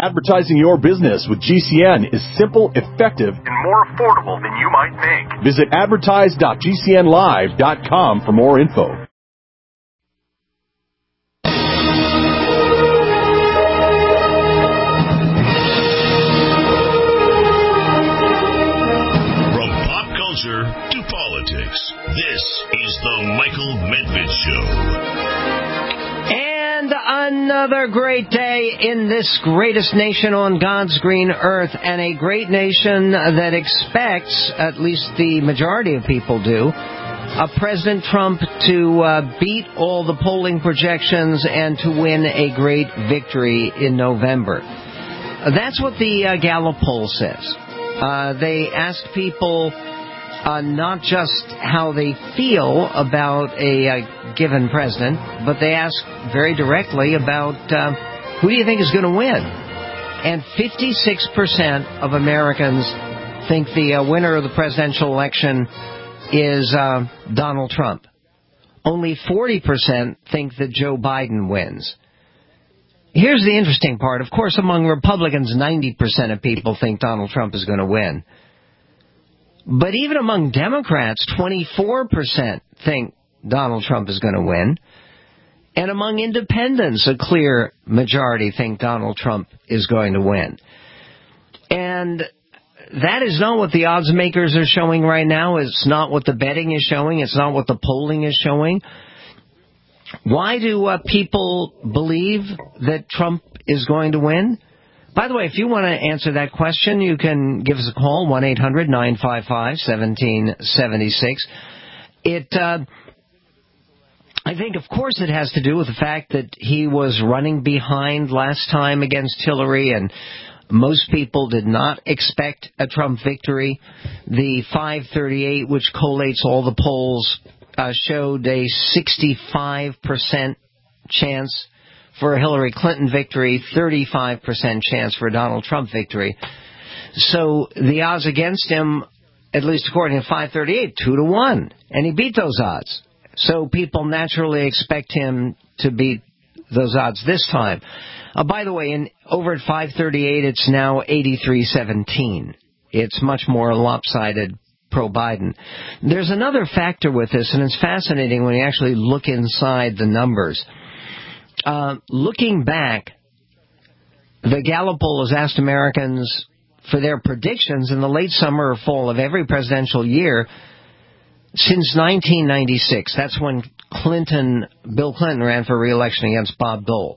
Advertising your business with GCN is simple, effective, and more affordable than you might think. Visit advertise.gcnlive.com for more info. From pop culture to politics, this is the Michael Medved Show. And another great day in this greatest nation on God's green earth, and a great nation that expects, at least the majority of people do, President Trump to beat all the polling projections and to win a great victory in November. That's what the Gallup poll says. They asked people not just how they feel about a given president, but they asked very directly about who do you think is going to win? And 56% of Americans think the winner of the presidential election is Donald Trump. Only 40% think that Joe Biden wins. Here's the interesting part. Of course, among Republicans, 90% of people think Donald Trump is going to win. But even among Democrats, 24% think Donald Trump is going to win. And among independents, a clear majority think Donald Trump is going to win. And that is not what the odds makers are showing right now. It's not what the betting is showing. It's not what the polling is showing. Why do people believe that Trump is going to win? By the way, if you want to answer that question, you can give us a call, 1-800-955-1776. I think, of course, it has to do with the fact that he was running behind last time against Hillary, and most people did not expect a Trump victory. The 538, which collates all the polls, showed a 65% chance for a Hillary Clinton victory, 35% chance for a Donald Trump victory. So the odds against him, at least according to 538, 2-1. And he beat those odds. So people naturally expect him to beat those odds this time. By the way, over at 538, it's now 83-17. It's much more lopsided pro-Biden. There's another factor with this, and it's fascinating when you actually look inside the numbers. Looking back, the Gallup poll has asked Americans for their predictions in the late summer or fall of every presidential year since 1996. That's when Bill Clinton ran for re-election against Bob Dole.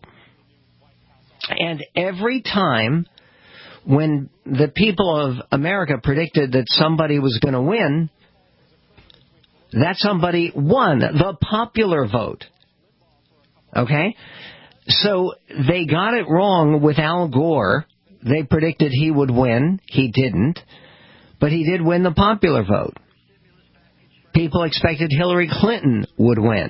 And every time when the people of America predicted that somebody was going to win, that somebody won the popular vote. Okay? So they got it wrong with Al Gore. They predicted he would win. He didn't. But he did win the popular vote. People expected Hillary Clinton would win.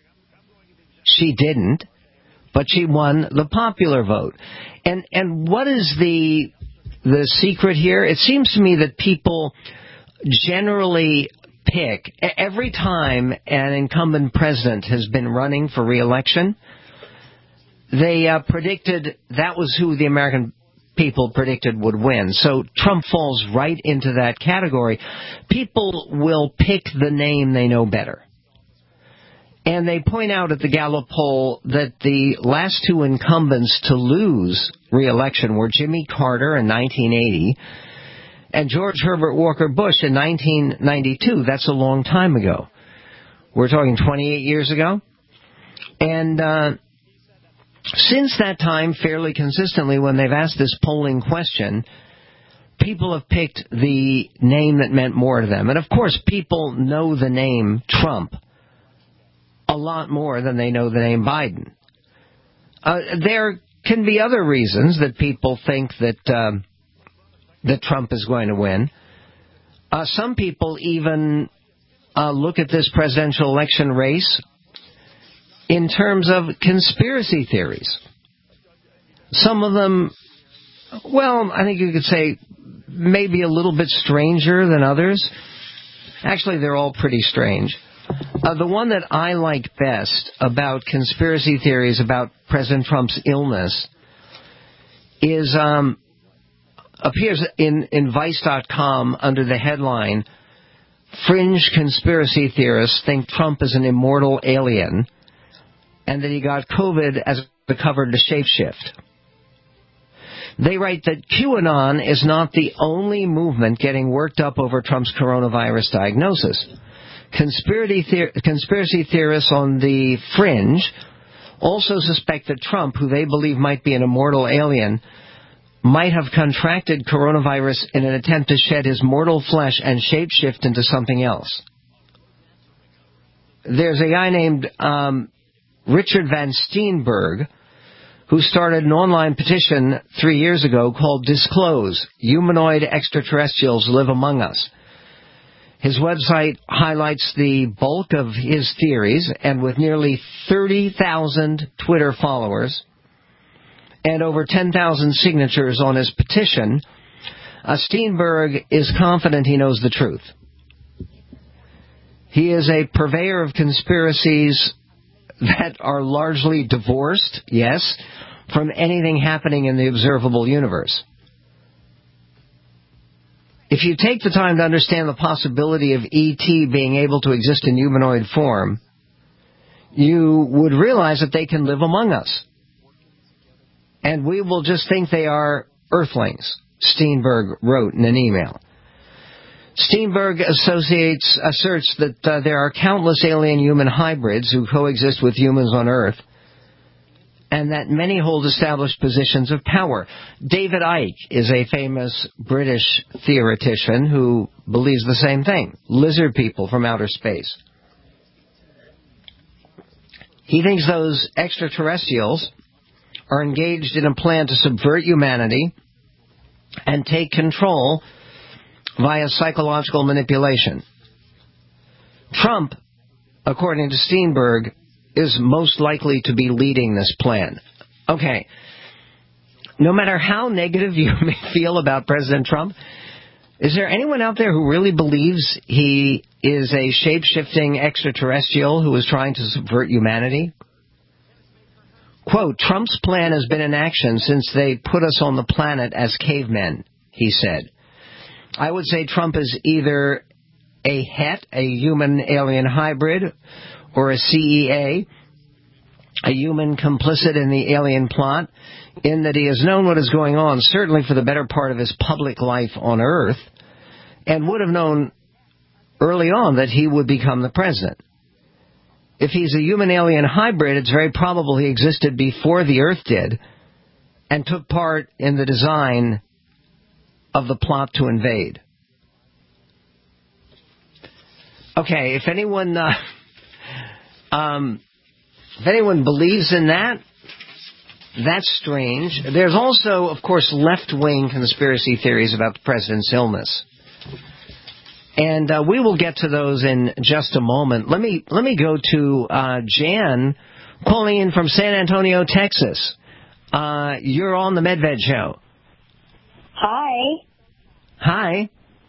She didn't. But she won the popular vote. And what is the secret here? It seems to me that people generally pick, every time an incumbent president has been running for re-election, they predicted that was who the American people predicted would win. So Trump falls right into that category. People will pick the name they know better. And they point out at the Gallup poll that the last two incumbents to lose re-election were Jimmy Carter in 1980 and George Herbert Walker Bush in 1992. That's a long time ago. We're talking 28 years ago. And since that time, fairly consistently, when they've asked this polling question, people have picked the name that meant more to them. And, of course, people know the name Trump a lot more than they know the name Biden. There can be other reasons that people think that Trump is going to win. Some people even look at this presidential election race in terms of conspiracy theories. Some of them, well, I think you could say maybe a little bit stranger than others. Actually, they're all pretty strange. The one that I like best about conspiracy theories about President Trump's illness appears in Vice.com under the headline, "Fringe conspiracy theorists think Trump is an immortal alien and that he got COVID as a cover to shapeshift." They write that QAnon is not the only movement getting worked up over Trump's coronavirus diagnosis. Conspiracy theorists on the fringe also suspect that Trump, who they believe might be an immortal alien, might have contracted coronavirus in an attempt to shed his mortal flesh and shapeshift into something else. There's a guy named Richard Van Steenberg who started an online petition 3 years ago called Disclose, Humanoid Extraterrestrials Live Among Us. His website highlights the bulk of his theories, and with nearly 30,000 Twitter followers and over 10,000 signatures on his petition, Steenberg is confident he knows the truth. He is a purveyor of conspiracies that are largely divorced, yes, from anything happening in the observable universe. If you take the time to understand the possibility of E.T. being able to exist in humanoid form, you would realize that they can live among us. And we will just think they are Earthlings, Steenberg wrote in an email. Steenberg asserts that there are countless alien-human hybrids who coexist with humans on Earth, and that many hold established positions of power. David Icke is a famous British theoretician who believes the same thing, lizard people from outer space. He thinks those extraterrestrials are engaged in a plan to subvert humanity and take control via psychological manipulation. Trump, according to Steenberg, is most likely to be leading this plan. Okay, no matter how negative you may feel about President Trump, is there anyone out there who really believes he is a shape-shifting extraterrestrial who is trying to subvert humanity? Quote, "Trump's plan has been in action since they put us on the planet as cavemen," he said. I would say Trump is either a HET, a human-alien hybrid, or a CEA, a human complicit in the alien plot, in that he has known what is going on, certainly for the better part of his public life on Earth, and would have known early on that he would become the president. If he's a human-alien hybrid, it's very probable he existed before the Earth did and took part in the design of the plot to invade. Okay, if anyone believes in that, that's strange. There's also, of course, left-wing conspiracy theories about the president's illness. And we will get to those in just a moment. Let me go to Jan calling in from San Antonio, Texas. You're on the Medved Show. Hi. Hi.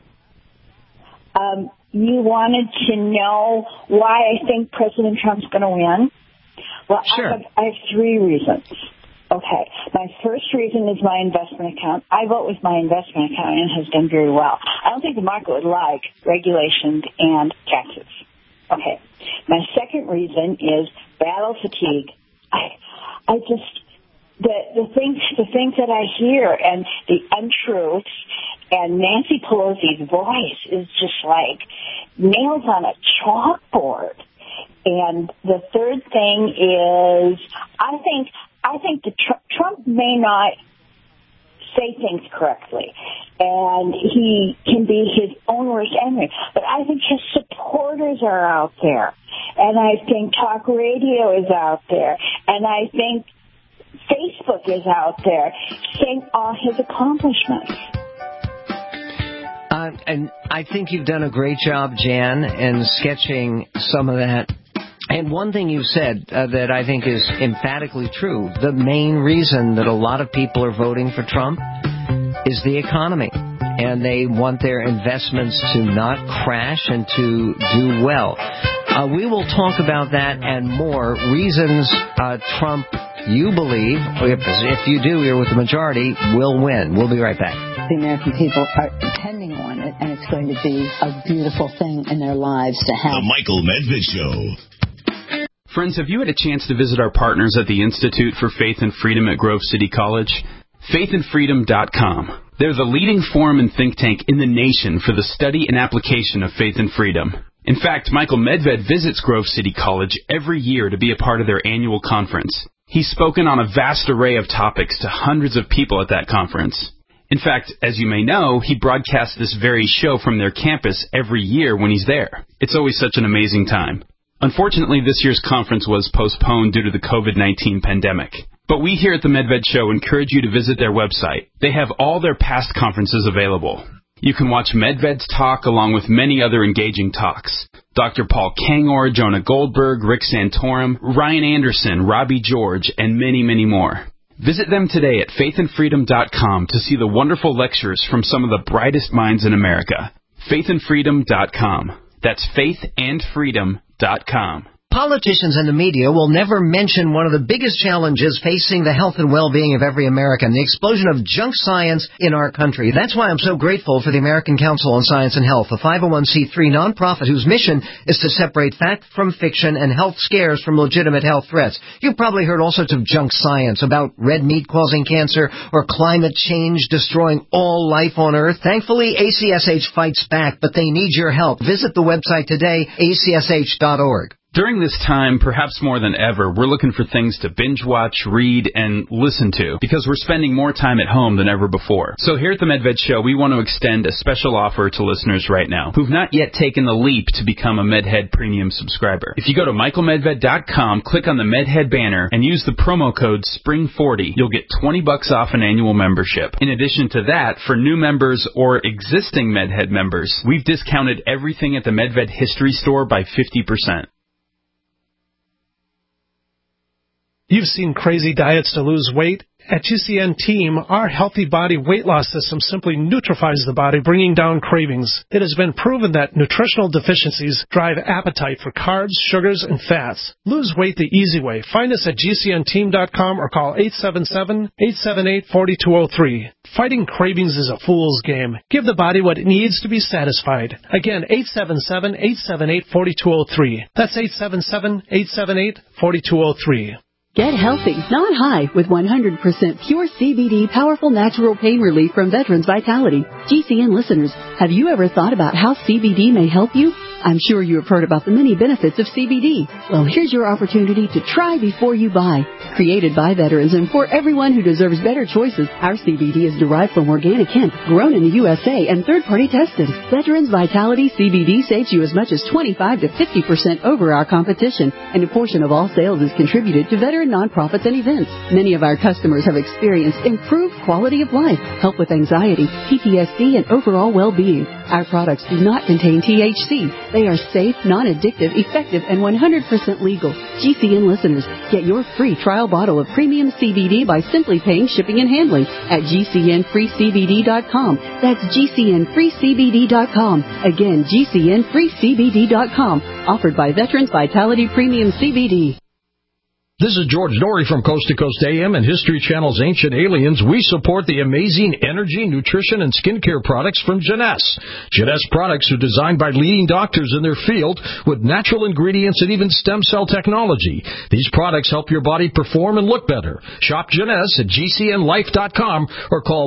You wanted to know why I think President Trump's going to win? Well, sure. I have 3 reasons. Okay. My first reason is my investment account. I vote with my investment account and it has done very well. I don't think the market would like regulations and taxes. Okay. My second reason is battle fatigue. I just, the things that I hear and the untruths and Nancy Pelosi's voice is just like nails on a chalkboard. And the third thing is I think that Trump may not say things correctly, and he can be his own worst enemy. But I think his supporters are out there, and I think talk radio is out there, and I think Facebook is out there saying all his accomplishments. And I think you've done a great job, Jan, in sketching some of that. And one thing you said that I think is emphatically true, the main reason that a lot of people are voting for Trump is the economy. And they want their investments to not crash and to do well. We will talk about that and more, reasons Trump you believe, if you do, you're with the majority, will win. We'll be right back. The American people are depending on it, and it's going to be a beautiful thing in their lives to have. The Michael Medved Show. Friends, have you had a chance to visit our partners at the Institute for Faith and Freedom at Grove City College? faithandfreedom.com. They're the leading forum and think tank in the nation for the study and application of faith and freedom. In fact, Michael Medved visits Grove City College every year to be a part of their annual conference. He's spoken on a vast array of topics to hundreds of people at that conference. In fact, as you may know, he broadcasts this very show from their campus every year when he's there. It's always such an amazing time. Unfortunately, this year's conference was postponed due to the COVID-19 pandemic. But we here at the Medved Show encourage you to visit their website. They have all their past conferences available. You can watch Medved's talk along with many other engaging talks. Dr. Paul Kangor, Jonah Goldberg, Rick Santorum, Ryan Anderson, Robbie George, and many, many more. Visit them today at faithandfreedom.com to see the wonderful lectures from some of the brightest minds in America. faithandfreedom.com. That's faithandfreedom.com. Politicians and the media will never mention one of the biggest challenges facing the health and well-being of every American, the explosion of junk science in our country. That's why I'm so grateful for the American Council on Science and Health, a 501c3 nonprofit whose mission is to separate fact from fiction and health scares from legitimate health threats. You've probably heard all sorts of junk science about red meat causing cancer or climate change destroying all life on Earth. Thankfully, ACSH fights back, but they need your help. Visit the website today, acsh.org. During this time, perhaps more than ever, we're looking for things to binge watch, read, and listen to because we're spending more time at home than ever before. So here at the Medved Show, we want to extend a special offer to listeners right now who've not yet taken the leap to become a Medhead Premium subscriber. If you go to michaelmedved.com, click on the Medhead banner, and use the promo code SPRING40, you'll get $20 off an annual membership. In addition to that, for new members or existing Medhead members, we've discounted everything at the Medved History Store by 50%. You've seen crazy diets to lose weight. At GCN Team, our Healthy Body Weight Loss System simply neutralizes the body, bringing down cravings. It has been proven that nutritional deficiencies drive appetite for carbs, sugars, and fats. Lose weight the easy way. Find us at GCNteam.com or call 877-878-4203. Fighting cravings is a fool's game. Give the body what it needs to be satisfied. Again, 877-878-4203. That's 877-878-4203. Get healthy, not high, with 100% pure CBD powerful natural pain relief from Veterans Vitality. GCN listeners, have you ever thought about how CBD may help you? I'm sure you have heard about the many benefits of CBD. Well, here's your opportunity to try before you buy. Created by veterans and for everyone who deserves better choices, our CBD is derived from organic hemp, grown in the USA, and third-party tested. Veterans Vitality CBD saves you as much as 25 to 50% over our competition, and a portion of all sales is contributed to veteran nonprofits and events. Many of our customers have experienced improved quality of life, help with anxiety, PTSD, and overall well-being. Our products do not contain THC. They are safe, non-addictive, effective, and 100% legal. GCN listeners, get your free trial bottle of premium CBD by simply paying shipping and handling at GCNFreeCBD.com. That's GCNFreeCBD.com. Again, GCNFreeCBD.com. Offered by Veterans Vitality Premium CBD. This is George Norrie from Coast to Coast AM and History Channel's Ancient Aliens. We support the amazing energy, nutrition, and skincare products from Jeunesse. Jeunesse products are designed by leading doctors in their field with natural ingredients and even stem cell technology. These products help your body perform and look better. Shop Jeunesse at GCNLife.com or call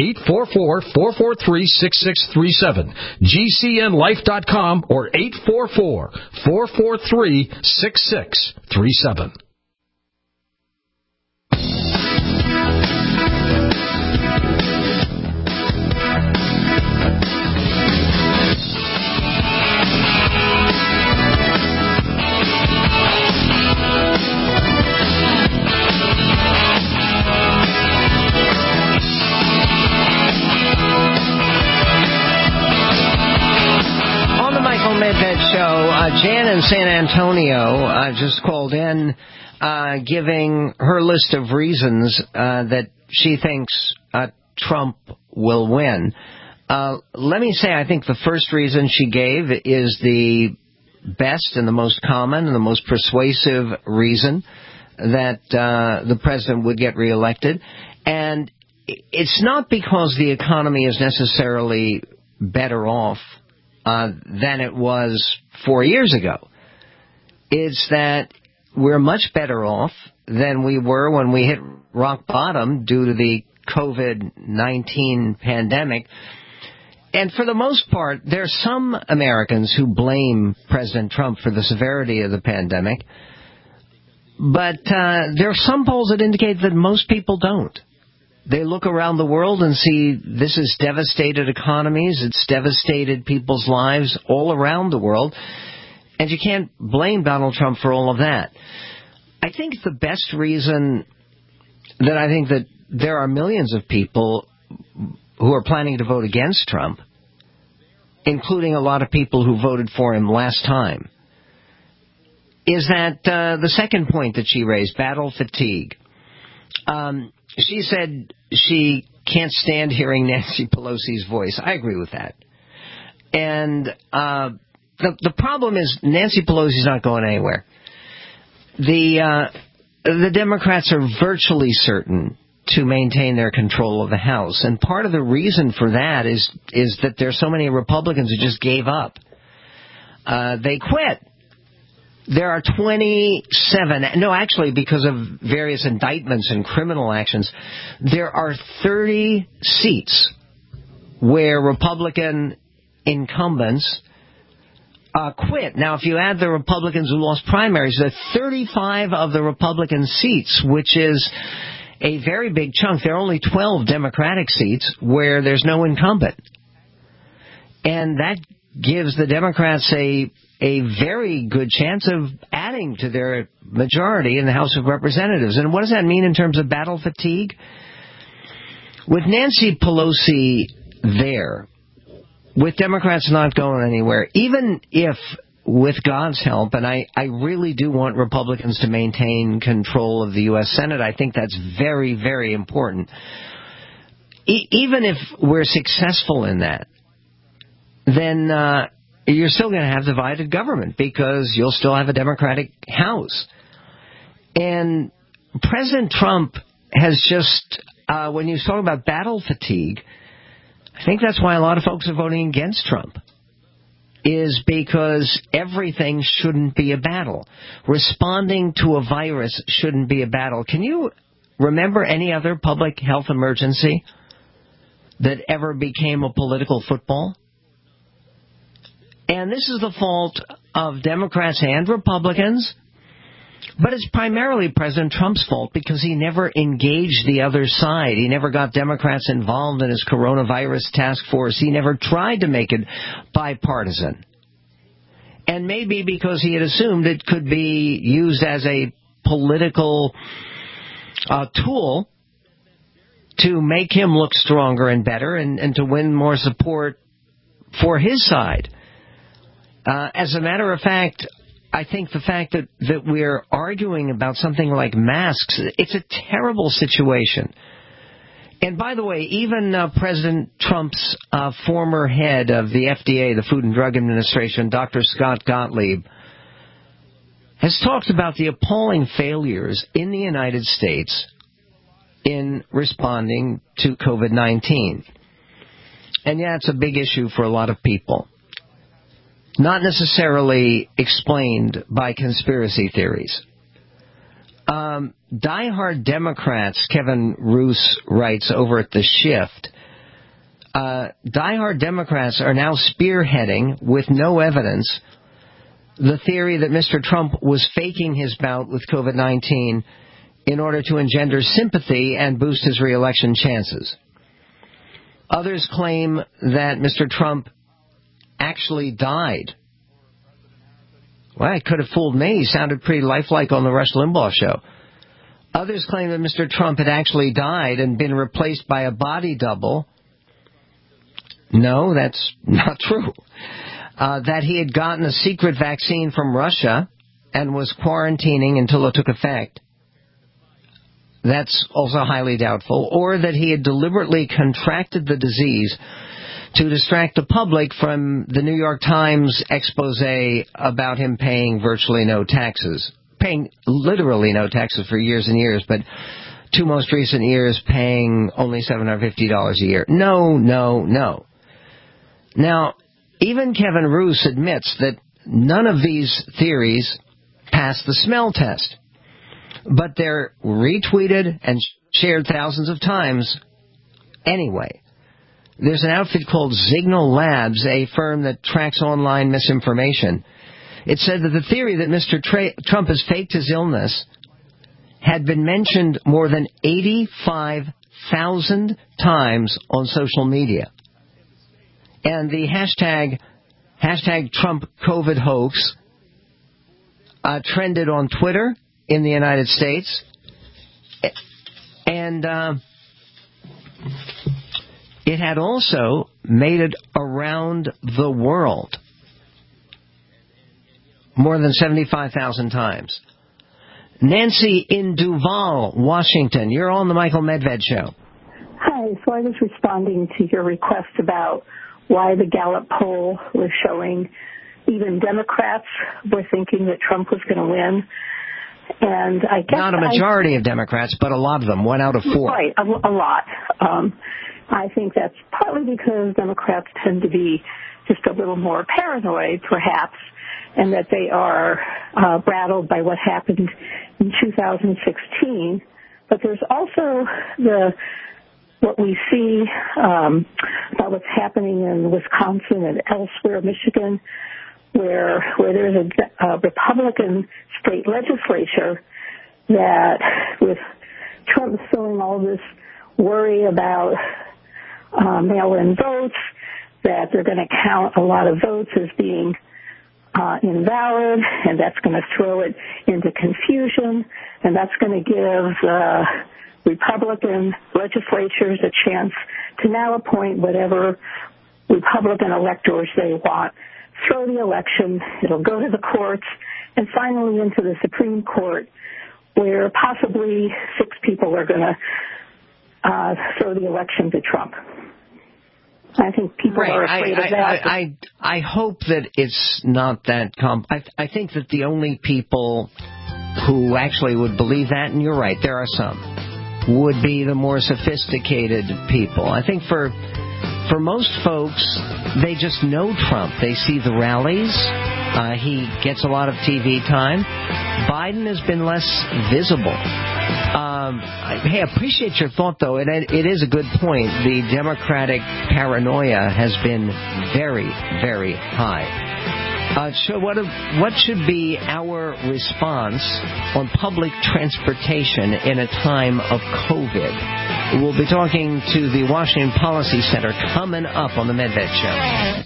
1-844-443-6637. GCNLife.com or 844-443-6637. Medved Show. Jan in San Antonio just called in giving her list of reasons that she thinks Trump will win. Let me say, I think the first reason she gave is the best and the most common and the most persuasive reason. that the president would get reelected. And it's not because the economy is necessarily better off than it was 4 years ago. It's that we're much better off than we were when we hit rock bottom due to the COVID-19 pandemic. And for the most part, there are some Americans who blame President Trump for the severity of the pandemic. But there are some polls that indicate that most people don't. They look around the world and see this has devastated economies. It's devastated people's lives all around the world. And you can't blame Donald Trump for all of that. I think the best reason that I think that there are millions of people who are planning to vote against Trump, including a lot of people who voted for him last time, is that the second point that she raised, battle fatigue. She said she can't stand hearing Nancy Pelosi's voice. I agree with that. And the problem is Nancy Pelosi's not going anywhere. The Democrats are virtually certain to maintain their control of the House. And part of the reason for that is that there's so many Republicans who just gave up. They quit. There are 27, no, actually, because of various indictments and criminal actions, there are 30 seats where Republican incumbents quit. Now, if you add the Republicans who lost primaries, there are 35 of the Republican seats, which is a very big chunk. There are only 12 Democratic seats where there's no incumbent. And that gives the Democrats a very good chance of adding to their majority in the House of Representatives. And what does that mean in terms of battle fatigue? With Nancy Pelosi there, with Democrats not going anywhere, even if, with God's help, and I really do want Republicans to maintain control of the U.S. Senate, I think that's very, very important. Even if we're successful in that, then you're still going to have divided government because you'll still have a Democratic House. And President Trump has just, when you talk about battle fatigue, I think that's why a lot of folks are voting against Trump, is because everything shouldn't be a battle. Responding to a virus shouldn't be a battle. Can you remember any other public health emergency that ever became a political football? And this is the fault of Democrats and Republicans, but it's primarily President Trump's fault because he never engaged the other side. He never got Democrats involved in his coronavirus task force. He never tried to make it bipartisan. And maybe because he had assumed it could be used as a political tool to make him look stronger and better and to win more support for his side. As a matter of fact, I think the fact that we're arguing about something like masks, it's a terrible situation. And by the way, even President Trump's former head of the FDA, the Food and Drug Administration, Dr. Scott Gottlieb, has talked about the appalling failures in the United States in responding to COVID-19. And yeah, it's a big issue for a lot of people. Not necessarily explained by conspiracy theories. Diehard Democrats, Kevin Roose writes over at The Shift, diehard Democrats are now spearheading, with no evidence, the theory that Mr. Trump was faking his bout with COVID-19 in order to engender sympathy and boost his re-election chances. Others claim that Mr. Trump actually died. Well, it could have fooled me. He sounded pretty lifelike on the Rush Limbaugh show. Others claim that Mr. Trump had actually died and been replaced by a body double. No, that's not true. That he had gotten a secret vaccine from Russia and was quarantining until it took effect. That's also highly doubtful. Or that he had deliberately contracted the disease to distract the public from the New York Times expose about him paying virtually no taxes. paying literally no taxes for years and years, but 2 most recent years paying only $750 a year. No. Now, even Kevin Roose admits that none of these theories pass the smell test, but they're retweeted and shared thousands of times anyway. There's an outfit called Signal Labs, a firm that tracks online misinformation. It said that the theory that Mr. Trump has faked his illness had been mentioned more than 85,000 times on social media. And the hashtag Trump COVID hoax trended on Twitter in the United States. And it had also made it around the world more than 75,000 times. Nancy in Duval, Washington. You're on the Michael Medved Show. Hi. So I was responding to your request about why the Gallup poll was showing even Democrats were thinking that Trump was going to win. And I guess not a majority of Democrats, but a lot of them, 1 out of 4. Right, a lot. I think that's partly because Democrats tend to be just a little more paranoid, perhaps, and that they are rattled by what happened in 2016. But there's also what we see about what's happening in Wisconsin and elsewhere, Michigan, where there's a Republican state legislature that, with Trump sowing all this worry about mail-in votes, that they're going to count a lot of votes as being invalid, and that's going to throw it into confusion, and that's going to give Republican legislatures a chance to now appoint whatever Republican electors they want, throw the election, it'll go to the courts, and finally into the Supreme Court, where possibly 6 people are going to throw the election to Trump. I think people are afraid of that. I hope that it's not that I think that the only people who actually would believe that, and you're right, there are some, would be the more sophisticated people. I think for most folks, they just know Trump. They see the rallies. He gets a lot of TV time. Biden has been less visible. Hey, I appreciate your thought, though. It is a good point. The Democratic paranoia has been very, very high. So what should be our response on public transportation in a time of COVID? We'll be talking to the Washington Policy Center coming up on the Medved Show.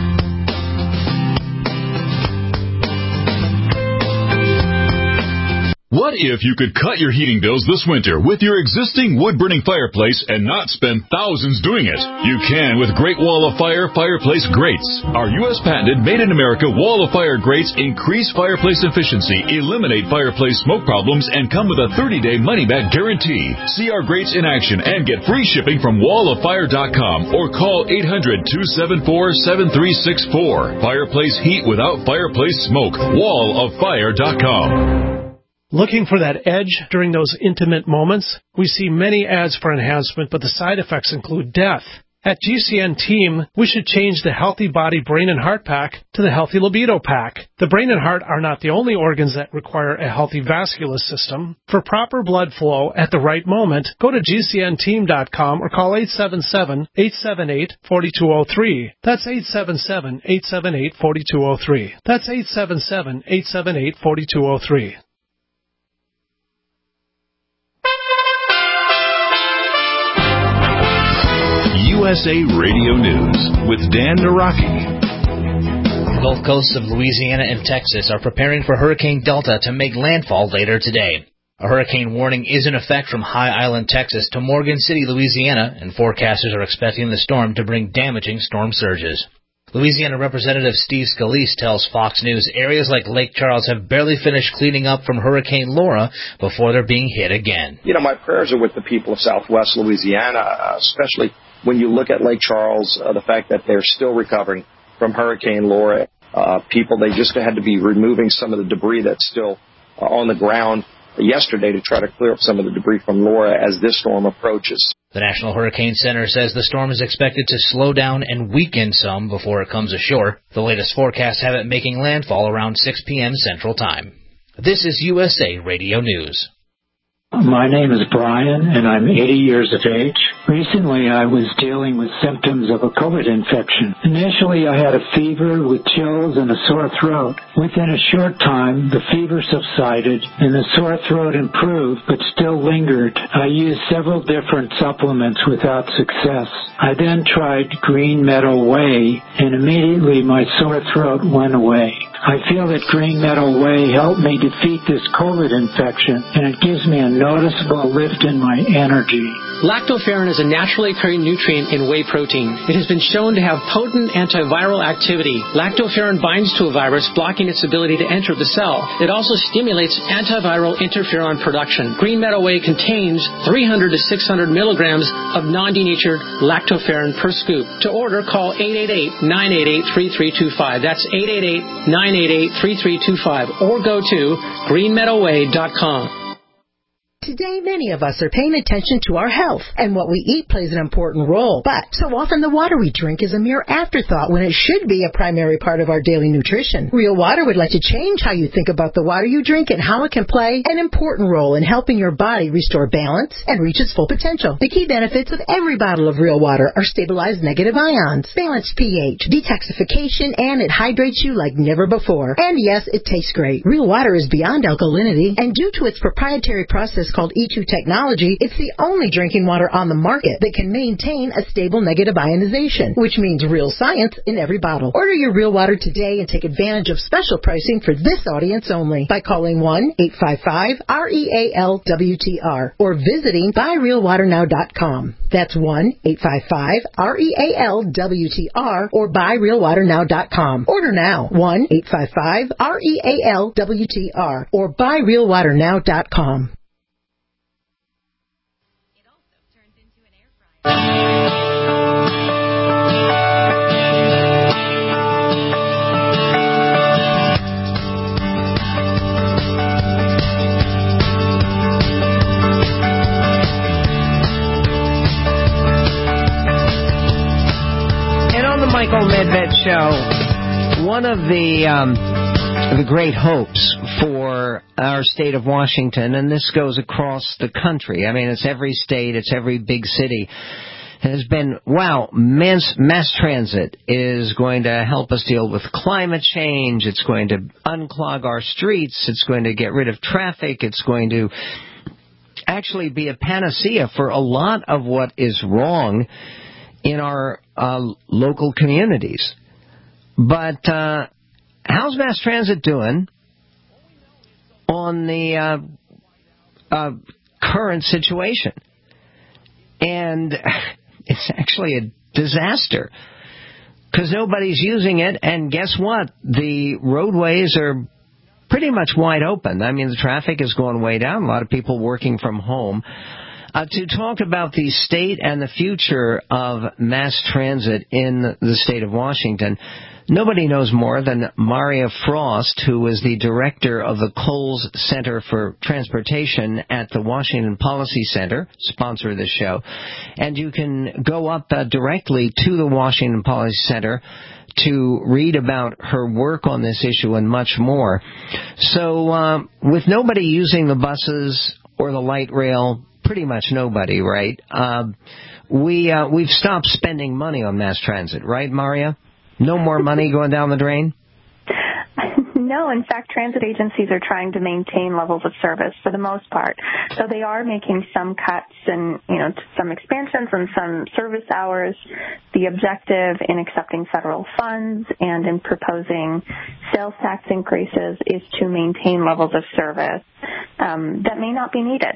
What if you could cut your heating bills this winter with your existing wood-burning fireplace and not spend thousands doing it? You can with Great Wall of Fire fireplace grates. Our U.S. patented made-in-America Wall of Fire grates increase fireplace efficiency, eliminate fireplace smoke problems, and come with a 30-day money-back guarantee. See our grates in action and get free shipping from walloffire.com or call 800-274-7364. Fireplace heat without fireplace smoke. walloffire.com. Looking for that edge during those intimate moments? We see many ads for enhancement, but the side effects include death. At GCN Team, we should change the Healthy Body, Brain, and Heart Pack to the Healthy Libido Pack. The brain and heart are not the only organs that require a healthy vascular system. For proper blood flow at the right moment, go to GCNteam.com or call 877-878-4203. That's 877-878-4203. That's 877-878-4203. USA Radio News with Dan Naraki. The Gulf coasts of Louisiana and Texas are preparing for Hurricane Delta to make landfall later today. A hurricane warning is in effect from High Island, Texas to Morgan City, Louisiana, and forecasters are expecting the storm to bring damaging storm surges. Louisiana Representative Steve Scalise tells Fox News areas like Lake Charles have barely finished cleaning up from Hurricane Laura before they're being hit again. You know, my prayers are with the people of Southwest Louisiana, especially when you look at Lake Charles, the fact that they're still recovering from Hurricane Laura. People, they just had to be removing some of the debris that's still on the ground yesterday to try to clear up some of the debris from Laura as this storm approaches. The National Hurricane Center says the storm is expected to slow down and weaken some before it comes ashore. The latest forecasts have it making landfall around 6 p.m. Central Time. This is USA Radio News. My name is Brian, and I'm 80 years of age. Recently, I was dealing with symptoms of a COVID infection. Initially, I had a fever with chills and a sore throat. Within a short time, the fever subsided, and the sore throat improved, but still lingered. I used several different supplements without success. I then tried Green Meadow Whey, and immediately my sore throat went away. I feel that Green Meadow Whey helped me defeat this COVID infection, and it gives me a noticeable lift in my energy. Lactoferrin is a naturally occurring nutrient in whey protein. It has been shown to have potent antiviral activity. Lactoferrin binds to a virus, blocking its ability to enter the cell. It also stimulates antiviral interferon production. Green Meadow Whey contains 300 to 600 milligrams of non-denatured lactoferrin per scoop. To order, call 888-988-3325. That's 888-988-3325. Or go to greenmeadowwhey.com. Today, many of us are paying attention to our health, and what we eat plays an important role. But so often the water we drink is a mere afterthought when it should be a primary part of our daily nutrition. Real Water would like to change how you think about the water you drink and how it can play an important role in helping your body restore balance and reach its full potential. The key benefits of every bottle of Real Water are stabilized negative ions, balanced pH, detoxification, and it hydrates you like never before. And yes, it tastes great. Real Water is beyond alkalinity, and due to its proprietary process called E2 technology, it's the only drinking water on the market that can maintain a stable negative ionization, which means real science in every bottle. Order your Real Water today and take advantage of special pricing for this audience only by calling 1-855-REAL-WTR or visiting buyrealwaternow.com. That's 1-855-REAL-WTR or buyrealwaternow.com. Order now, 1-855-REAL-WTR or buyrealwaternow.com. And on the Michael Medved Show, one of the great hopes for our state of Washington, and this goes across the country, I mean, it's every state, it's every big city, has been, wow, mass transit is going to help us deal with climate change, it's going to unclog our streets, it's going to get rid of traffic, it's going to actually be a panacea for a lot of what is wrong in our local communities. But how's mass transit doing on the current situation? And it's actually a disaster because nobody's using it, and guess what? The roadways are pretty much wide open. I mean, the traffic is going way down. A lot of people working from home. To talk about the state and the future of mass transit in the state of Washington, nobody knows more than Maria Frost, who is the director of the Coles Center for Transportation at the Washington Policy Center, sponsor of this show. And you can go up directly to the Washington Policy Center to read about her work on this issue and much more. So with nobody using the buses or the light rail, pretty much nobody, right? We've stopped spending money on mass transit, right, Maria? No more money going down the drain? No, in fact, transit agencies are trying to maintain levels of service for the most part. So they are making some cuts and, some expansions and some service hours. The objective in accepting federal funds and in proposing sales tax increases is to maintain levels of service that may not be needed.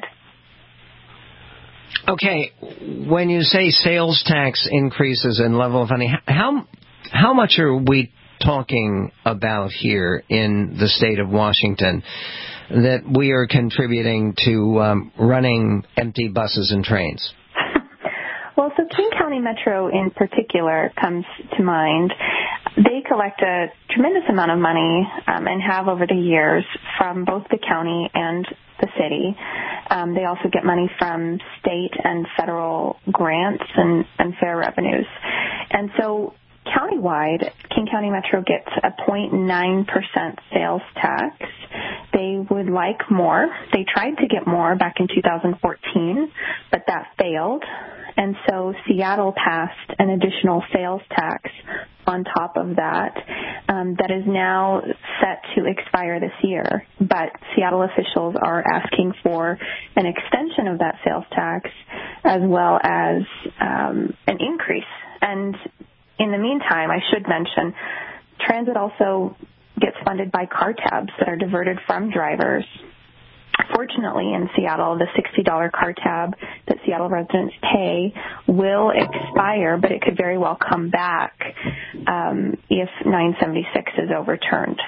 Okay, when you say sales tax increases and level of funding, how much are we talking about here in the state of Washington that we are contributing to running empty buses and trains? Well, so King County Metro in particular comes to mind. they collect a tremendous amount of money and have over the years from both the county and the city. They also get money from state and federal grants and fair revenues. And so countywide, King County Metro gets a 0.9% sales tax. They would like more. They tried to get more back in 2014, but that failed. And so Seattle passed an additional sales tax on top of that that is now set to expire this year. But Seattle officials are asking for an extension of that sales tax as well as an increase. And in the meantime, I should mention, transit also gets funded by car tabs that are diverted from drivers. Fortunately, in Seattle, the $60 car tab that Seattle residents pay will expire, but it could very well come back if 976 is overturned.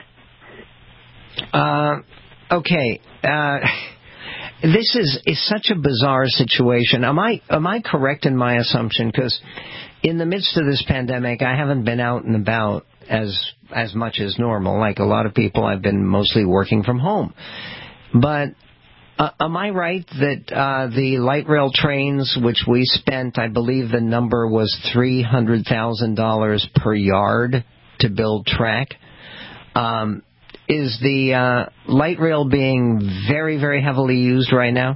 Okay. This is such a bizarre situation. Am I correct in my assumption? Because in the midst of this pandemic, I haven't been out and about as much as normal. Like a lot of people, I've been mostly working from home. But am I right that the light rail trains, which we spent, I believe the number was $300,000 per yard to build track, is the light rail being very, very heavily used right now?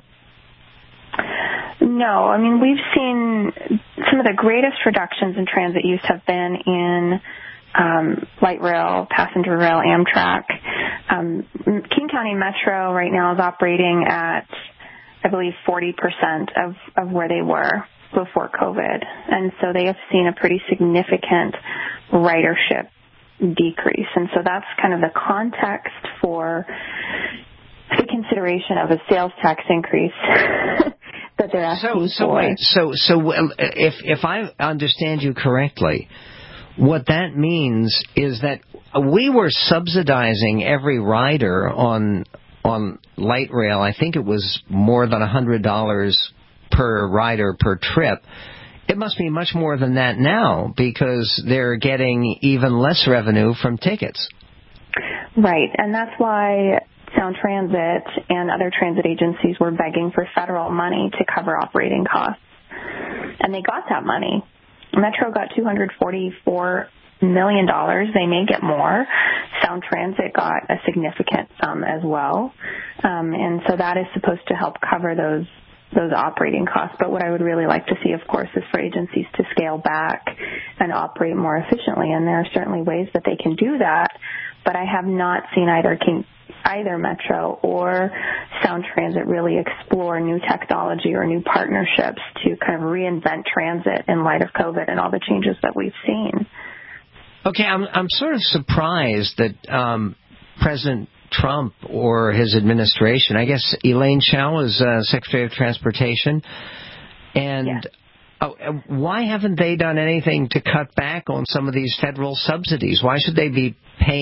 No. I mean, we've seen some of the greatest reductions in transit use have been in light rail, passenger rail, Amtrak. King County Metro right now is operating at, I believe, 40% of where they were before COVID. And so they have seen a pretty significant ridership decrease. And so that's kind of the context for the consideration of a sales tax increase that they're asking for. Wait, so if I understand you correctly, what that means is that we were subsidizing every rider on light rail. I think it was more than $100 per rider per trip. It must be much more than that now because they're getting even less revenue from tickets. Right, and that's why Sound Transit and other transit agencies were begging for federal money to cover operating costs. And they got that money. Metro got $244 million. They may get more. Sound Transit got a significant sum as well. And so that is supposed to help cover those operating costs. But what I would really like to see, of course, is for agencies to scale back and operate more efficiently. And there are certainly ways that they can do that. But I have not seen either Metro or Sound Transit really explore new technology or new partnerships to kind of reinvent transit in light of COVID and all the changes that we've seen. Okay, I'm sort of surprised that President Trump or his administration, I guess Elaine Chao is Secretary of Transportation, and why haven't they done anything to cut back on some of these federal subsidies? Why should they be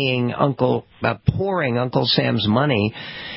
pouring Uncle Sam's money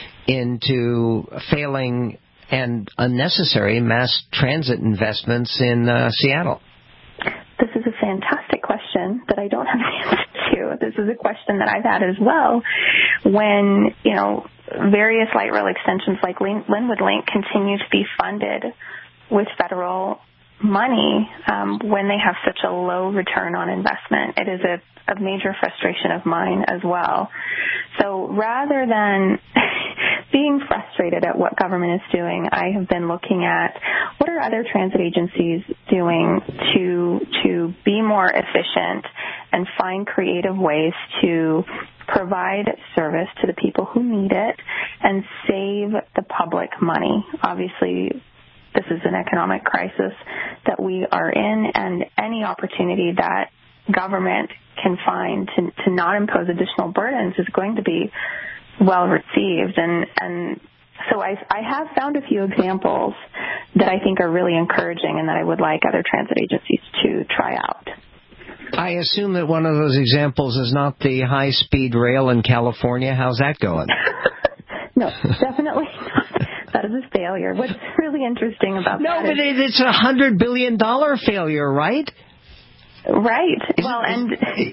into failing and unnecessary mass transit investments in Seattle? This is a fantastic question that I don't have an answer to. This is a question that I've had as well. When, various light rail extensions like Linwood Link continue to be funded with federal money when they have such a low return on investment. It is a major frustration of mine as well. So rather than being frustrated at what government is doing, I have been looking at what are other transit agencies doing to be more efficient and find creative ways to provide service to the people who need it and save the public money. Obviously, this is an economic crisis that we are in, and any opportunity that government can find to not impose additional burdens is going to be well received. And so I have found a few examples that I think are really encouraging and that I would like other transit agencies to try out. I assume that one of those examples is not the high-speed rail in California. How's that going? No, definitely not. That is a failure. What's really interesting about that but it's a $100 billion failure, right? Right. Well, and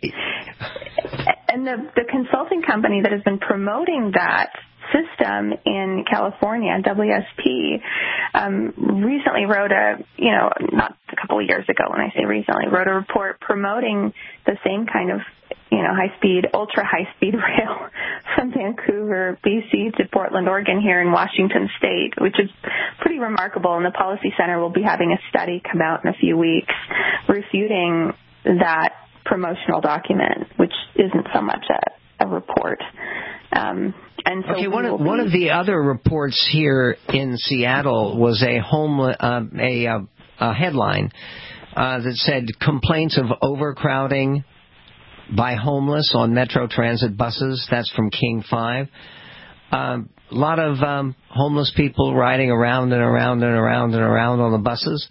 the consulting company that has been promoting that system in California, WSP, recently wrote not a couple of years ago, when I say recently, wrote a report promoting the same kind of, ultra high-speed rail from Vancouver, BC to Portland, Oregon here in Washington State, which is pretty remarkable. And the Policy Center will be having a study come out in a few weeks refuting that promotional document, which isn't so much a report. And so one of the other reports here in Seattle was a headline that said complaints of overcrowding by homeless on Metro Transit buses. That's from King 5. A lot of homeless people riding around and around and around and around on the buses.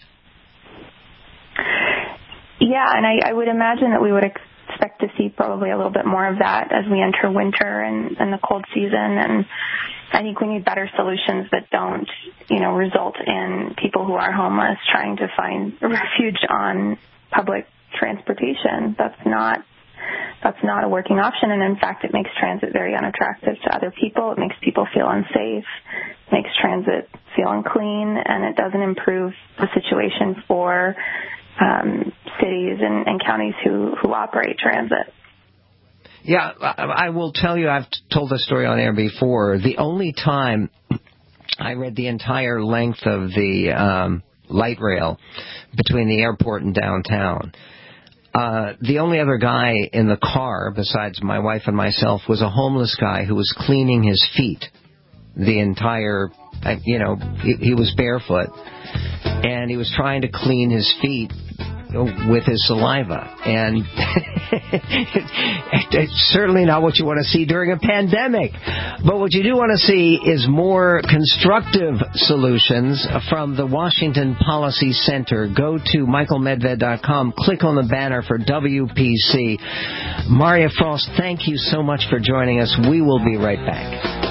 Yeah, and I would imagine that we would expect to see probably a little bit more of that as we enter winter and the cold season. And I think we need better solutions that don't, result in people who are homeless trying to find refuge on public transportation. That's not a working option, and in fact, it makes transit very unattractive to other people. It makes people feel unsafe, makes transit feel unclean, and it doesn't improve the situation for cities and counties who operate transit. Yeah, I will tell you, I've told this story on air before. The only time I read the entire length of the light rail between the airport and downtown, the only other guy in the car besides my wife and myself was a homeless guy who was cleaning his feet. The entire, he was barefoot, and he was trying to clean his feet with his saliva. And it's certainly not what you want to see during a pandemic. But what you do want to see is more constructive solutions from the Washington Policy Center. Go to michaelmedved.com, click on the banner for WPC. Maria Frost, thank you so much for joining us. We will be right back.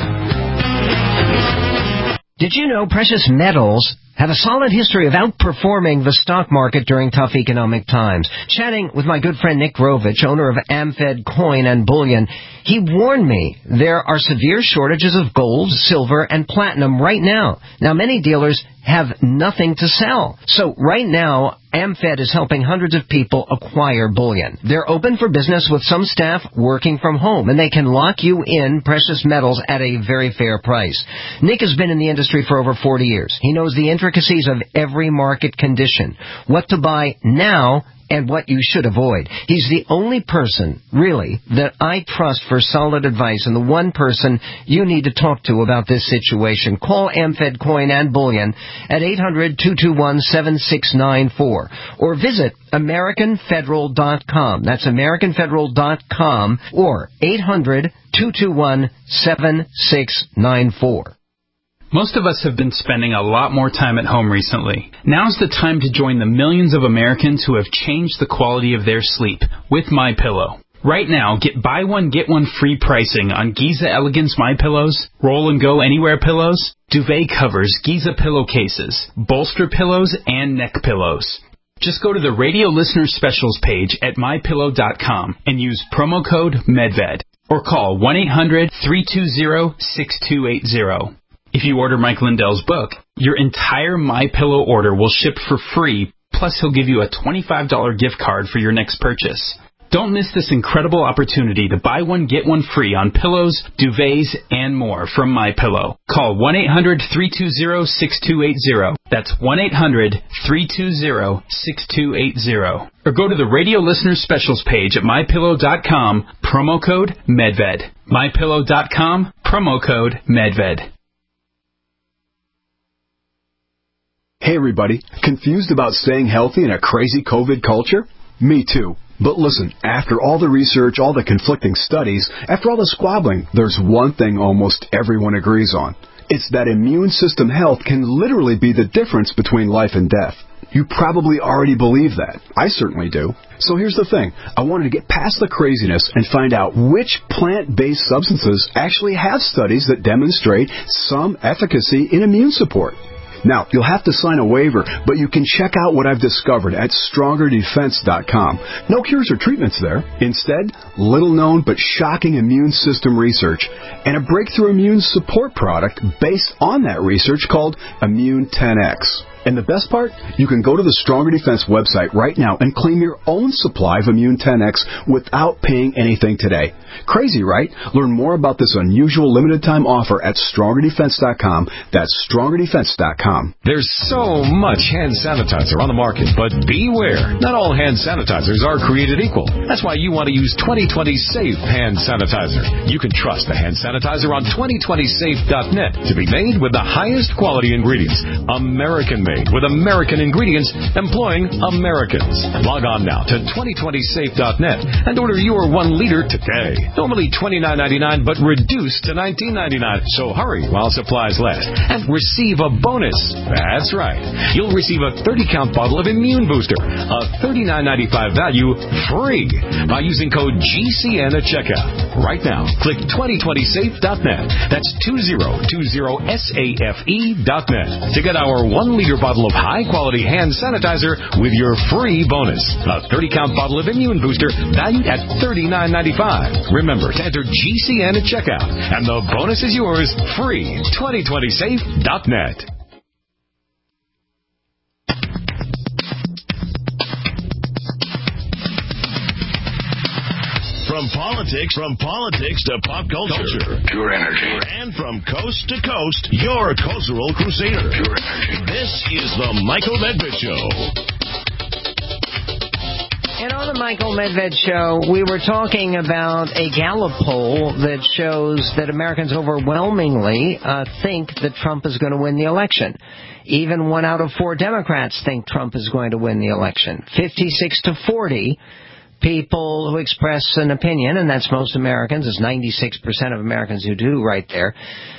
Did you know precious metals have a solid history of outperforming the stock market during tough economic times? Chatting with my good friend Nick Grovich, owner of AmFed Coin and Bullion, he warned me there are severe shortages of gold, silver, and platinum right now. Now, many dealers have nothing to sell. So right now, AmFed is helping hundreds of people acquire bullion. They're open for business with some staff working from home, and they can lock you in precious metals at a very fair price. Nick has been in the industry for over 40 years. He knows the intricacies of every market condition, what to buy now and what you should avoid. He's the only person, really, that I trust for solid advice, and the one person you need to talk to about this situation. Call AmFed Coin and Bullion at 800-221-7694 or visit AmericanFederal.com. That's AmericanFederal.com or 800-221-7694. Most of us have been spending a lot more time at home recently. Now's the time to join the millions of Americans who have changed the quality of their sleep with MyPillow. Right now, get buy one, get one free pricing on Giza Elegance MyPillows, Roll and Go Anywhere pillows, duvet covers, Giza pillowcases, bolster pillows, and neck pillows. Just go to the radio listener specials page at MyPillow.com and use promo code MEDVED or call 1-800-320-6280. If you order Mike Lindell's book, your entire MyPillow order will ship for free, plus he'll give you a $25 gift card for your next purchase. Don't miss this incredible opportunity to buy one, get one free on pillows, duvets, and more from MyPillow. Call 1-800-320-6280. That's 1-800-320-6280. Or go to the Radio Listeners Specials page at MyPillow.com, promo code MEDVED. MyPillow.com, promo code MEDVED. Hey everybody, confused about staying healthy in a crazy COVID culture? Me too. But listen, after all the research, all the conflicting studies, after all the squabbling, there's one thing almost everyone agrees on. It's that immune system health can literally be the difference between life and death. You probably already believe that. I certainly do. So here's the thing. I wanted to get past the craziness and find out which plant-based substances actually have studies that demonstrate some efficacy in immune support. Now, you'll have to sign a waiver, but you can check out what I've discovered at StrongerDefense.com. No cures or treatments there. Instead, little-known but shocking immune system research and a breakthrough immune support product based on that research called Immune 10X. And the best part? You can go to the Stronger Defense website right now and claim your own supply of Immune 10X without paying anything today. Crazy, right? Learn more about this unusual limited-time offer at StrongerDefense.com. That's StrongerDefense.com. There's so much hand sanitizer on the market, but beware. Not all hand sanitizers are created equal. That's why you want to use 2020 Safe Hand Sanitizer. You can trust the hand sanitizer on 2020safe.net to be made with the highest quality ingredients. American-made with American ingredients employing Americans. Log on now to 2020safe.net and order your 1 liter today. Normally $29.99 but reduced to $19.99. So hurry while supplies last and receive a bonus. That's right. You'll receive a 30-count bottle of Immune Booster, a $39.95 value, free by using code GCN at checkout. Right now, click 2020safe.net. That's 2020safe.net to get our 1 liter bottle of high-quality hand sanitizer with your free bonus. A 30-count bottle of Immune Booster valued at $39.95. Remember to enter GCN at checkout, and the bonus is yours free. 2020safe.net. From politics to pop culture. Pure energy. And from coast to coast, you're a cultural crusader. Pure energy. This is the Michael Medved Show. And on the Michael Medved Show, we were talking about a Gallup poll that shows that Americans overwhelmingly think that Trump is going to win the election. Even 1 out of 4 Democrats think Trump is going to win the election. 56-40 people who express an opinion, and that's most Americans. It's 96% of Americans who do right there.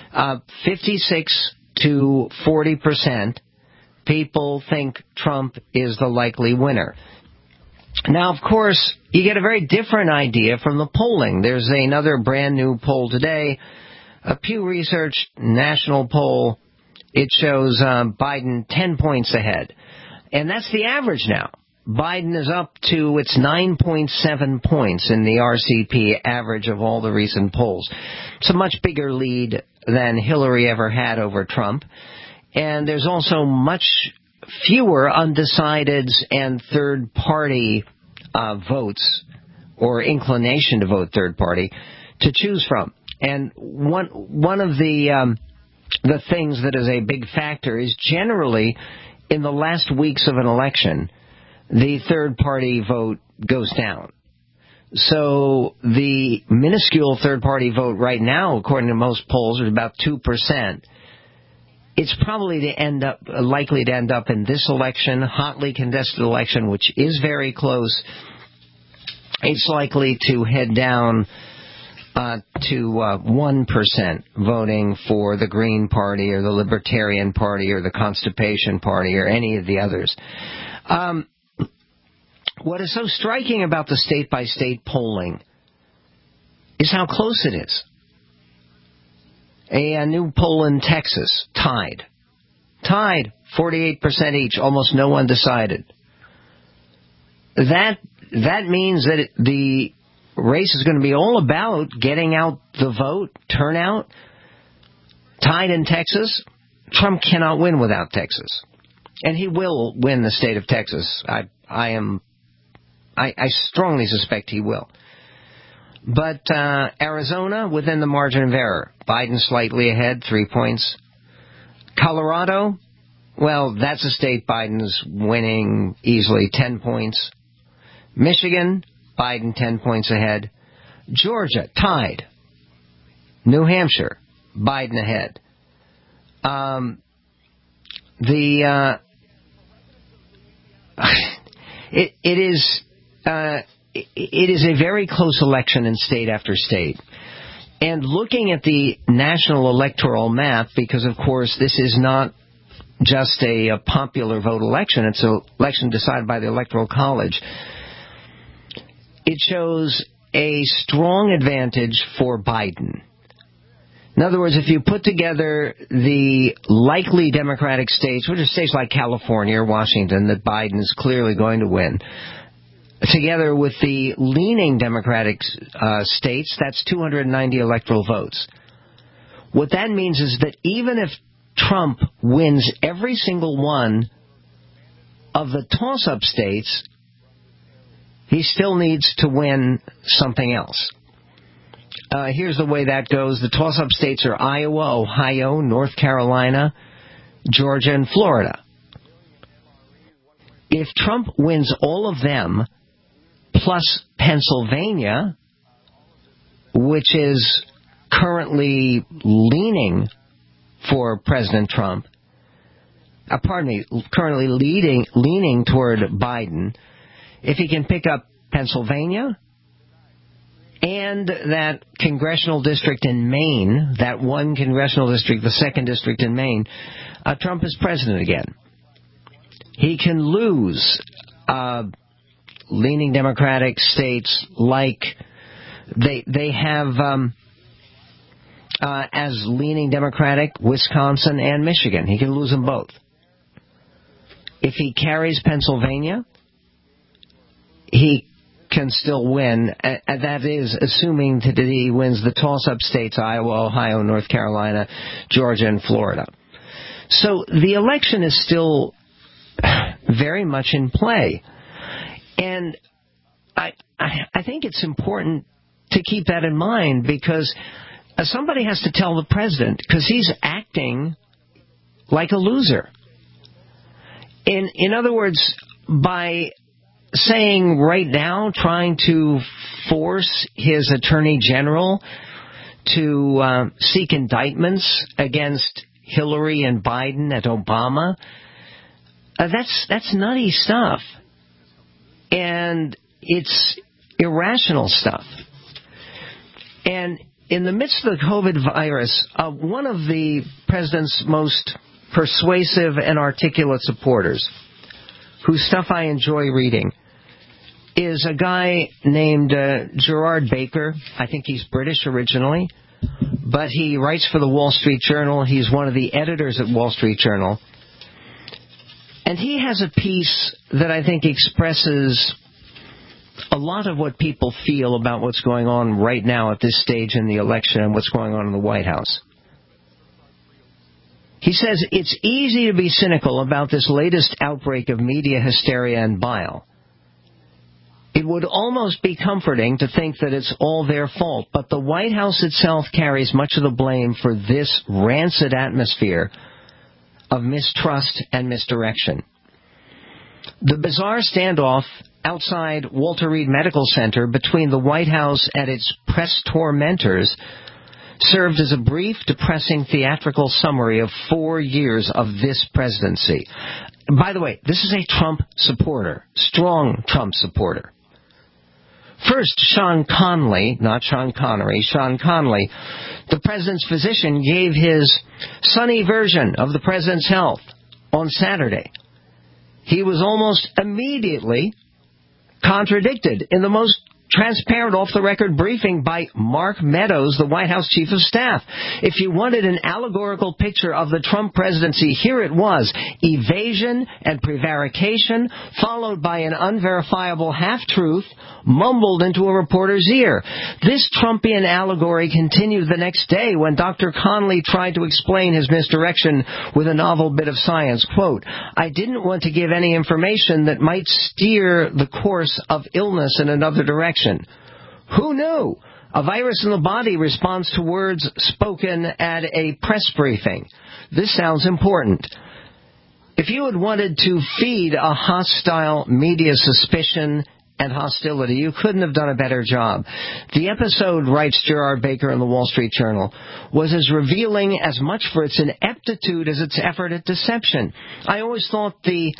56 to 40% people think Trump is the likely winner. Now, of course, you get a very different idea from the polling. There's another brand new poll today, a Pew Research national poll. It shows Biden 10 points ahead. And that's the average now. Biden is up to its 9.7 points in the RCP average of all the recent polls. It's a much bigger lead than Hillary ever had over Trump. And there's also much fewer undecideds and third-party votes or inclination to vote third-party to choose from. And one of the things that is a big factor is generally in the last weeks of an election, the third-party vote goes down. So the minuscule third-party vote right now, according to most polls, is about 2%. It's probably likely to end up in this election, hotly contested election, which is very close. It's likely to head down to 1% voting for the Green Party or the Libertarian Party or the Constipation Party or any of the others. What is so striking about the state-by-state polling is how close it is. A new poll in Texas, tied, 48% each, almost no one decided. That means that the race is going to be all about getting out the vote, turnout. Tied in Texas, Trump cannot win without Texas. And he will win the state of Texas. I strongly suspect he will. But Arizona, within the margin of error. Biden slightly ahead, 3 points. Colorado, well, that's a state Biden's winning easily, 10 points. Michigan, Biden 10 points ahead. Georgia, tied. New Hampshire, Biden ahead. It is a very close election in state after state. And looking at the national electoral map, because, of course, this is not just a popular vote election, it's an election decided by the Electoral College, it shows a strong advantage for Biden. In other words, if you put together the likely Democratic states, which are states like California or Washington that Biden is clearly going to win, together with the leaning Democratic states, that's 290 electoral votes. What that means is that even if Trump wins every single one of the toss-up states, he still needs to win something else. Here's the way that goes. The toss-up states are Iowa, Ohio, North Carolina, Georgia, and Florida. If Trump wins all of them, plus Pennsylvania, which is currently leaning for President Trump, currently leaning toward Biden, if he can pick up Pennsylvania and that congressional district in Maine, that one congressional district, the 2nd district in Maine, Trump is president again. He can lose leaning Democratic states like they have as leaning Democratic Wisconsin and Michigan. He can lose them both. If he carries Pennsylvania, he can still win. And that is assuming that he wins the toss-up states, Iowa, Ohio, North Carolina, Georgia, and Florida. So the election is still very much in play. And I think it's important to keep that in mind, because somebody has to tell the president, because he's acting like a loser. In other words, by saying right now, trying to force his attorney general to seek indictments against Hillary and Biden and Obama, that's nutty stuff. And it's irrational stuff. And in the midst of the COVID virus, one of the president's most persuasive and articulate supporters, whose stuff I enjoy reading, is a guy named Gerard Baker. I think he's British originally, but he writes for the Wall Street Journal. He's one of the editors at Wall Street Journal. And he has a piece that I think expresses a lot of what people feel about what's going on right now at this stage in the election and what's going on in the White House. He says, it's easy to be cynical about this latest outbreak of media hysteria and bile. It would almost be comforting to think that it's all their fault, but the White House itself carries much of the blame for this rancid atmosphere of mistrust and misdirection. The bizarre standoff outside Walter Reed Medical Center between the White House and its press tormentors served as a brief, depressing theatrical summary of 4 years of this presidency. By the way, this is a Trump supporter, strong Trump supporter. First, Sean Conley, not Sean Connery, Sean Conley, the president's physician, gave his sunny version of the president's health on Saturday. He was almost immediately contradicted in the most transparent off-the-record briefing by Mark Meadows, the White House Chief of Staff. If you wanted an allegorical picture of the Trump presidency, here it was: evasion and prevarication, followed by an unverifiable half-truth mumbled into a reporter's ear. This Trumpian allegory continued the next day when Dr. Conley tried to explain his misdirection with a novel bit of science. Quote, I didn't want to give any information that might steer the course of illness in another direction. Who knew? A virus in the body responds to words spoken at a press briefing. This sounds important. If you had wanted to feed a hostile media suspicion and hostility, you couldn't have done a better job. The episode, writes Gerard Baker in the Wall Street Journal, was as revealing as much for its ineptitude as its effort at deception. I always thought the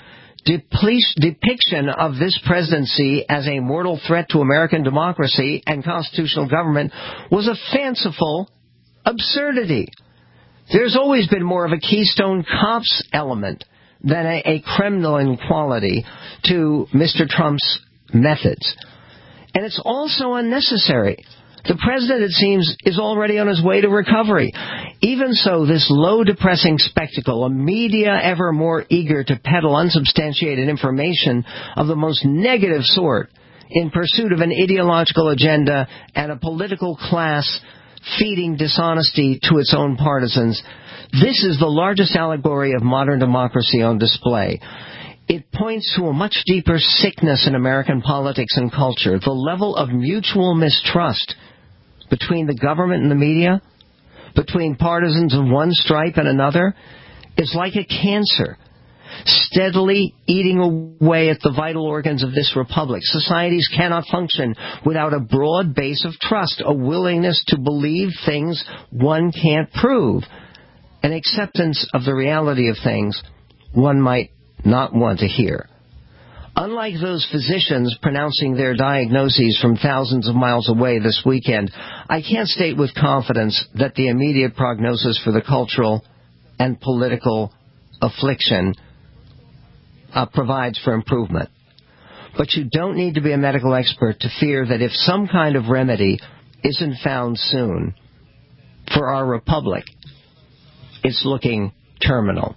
depiction of this presidency as a mortal threat to American democracy and constitutional government was a fanciful absurdity. There's always been more of a Keystone Cops element than a Kremlin quality to Mr. Trump's methods. And it's also unnecessary. The president, it seems, is already on his way to recovery. Even so, this low, depressing spectacle, a media ever more eager to peddle unsubstantiated information of the most negative sort in pursuit of an ideological agenda and a political class feeding dishonesty to its own partisans, this is the largest allegory of modern democracy on display. It points to a much deeper sickness in American politics and culture, the level of mutual mistrust between the government and the media, between partisans of one stripe and another, is like a cancer, steadily eating away at the vital organs of this republic. Societies cannot function without a broad base of trust, a willingness to believe things one can't prove, an acceptance of the reality of things one might not want to hear. Unlike those physicians pronouncing their diagnoses from thousands of miles away this weekend, I can't state with confidence that the immediate prognosis for the cultural and political affliction provides for improvement. But you don't need to be a medical expert to fear that if some kind of remedy isn't found soon for our republic, it's looking terminal.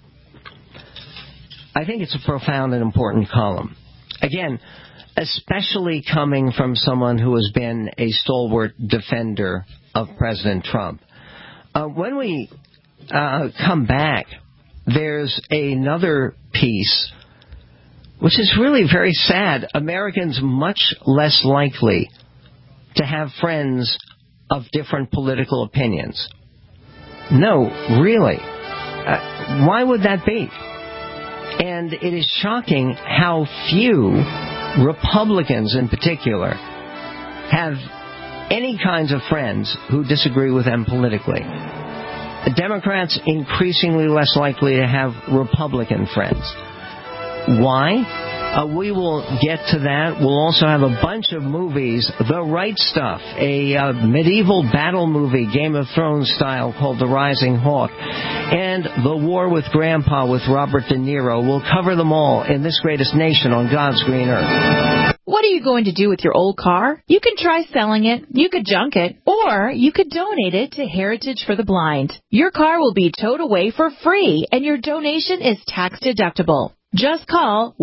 I think it's a profound and important column. Again, especially coming from someone who has been a stalwart defender of President Trump. When we come back, there's another piece which is really very sad. Americans much less likely to have friends of different political opinions. No, really. Why would that be? And it is shocking how few Republicans in particular have any kinds of friends who disagree with them politically. The Democrats increasingly less likely to have Republican friends. Why? We will get to that. We'll also have a bunch of movies. The Right Stuff, a medieval battle movie, Game of Thrones style, called The Rising Hawk, and The War with Grandpa with Robert De Niro. We'll cover them all in This Greatest Nation on God's Green Earth. What are you going to do with your old car? You can try selling it, you could junk it, or you could donate it to Heritage for the Blind. Your car will be towed away for free, and your donation is tax deductible. Just call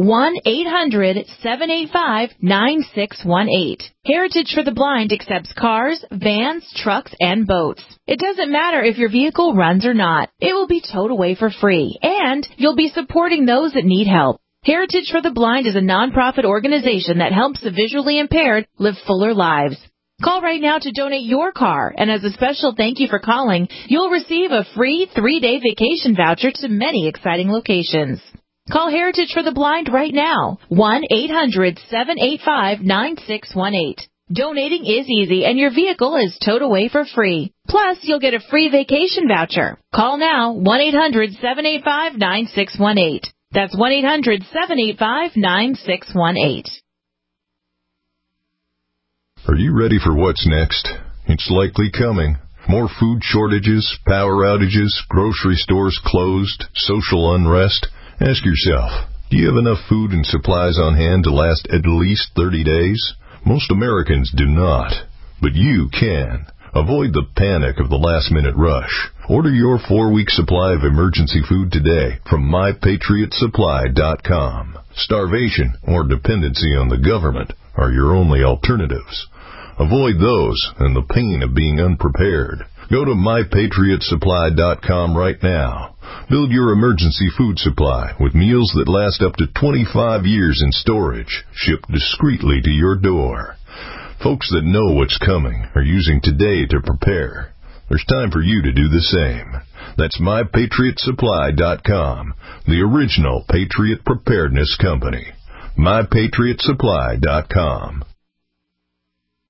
1-800-785-9618. Heritage for the Blind accepts cars, vans, trucks, and boats. It doesn't matter if your vehicle runs or not. It will be towed away for free, and you'll be supporting those that need help. Heritage for the Blind is a nonprofit organization that helps the visually impaired live fuller lives. Call right now to donate your car, and as a special thank you for calling, you'll receive a free 3-day vacation voucher to many exciting locations. Call Heritage for the Blind right now, 1-800-785-9618. Donating is easy, and your vehicle is towed away for free. Plus, you'll get a free vacation voucher. Call now, 1-800-785-9618. That's 1-800-785-9618. Are you ready for what's next? It's likely coming. More food shortages, power outages, grocery stores closed, social unrest. Ask yourself, do you have enough food and supplies on hand to last at least 30 days? Most Americans do not, but you can. Avoid the panic of the last-minute rush. Order your 4-week supply of emergency food today from MyPatriotSupply.com. Starvation or dependency on the government are your only alternatives. Avoid those and the pain of being unprepared. Go to MyPatriotSupply.com right now. Build your emergency food supply with meals that last up to 25 years in storage, shipped discreetly to your door. Folks that know what's coming are using today to prepare. There's time for you to do the same. That's MyPatriotSupply.com, the original Patriot Preparedness Company. MyPatriotSupply.com.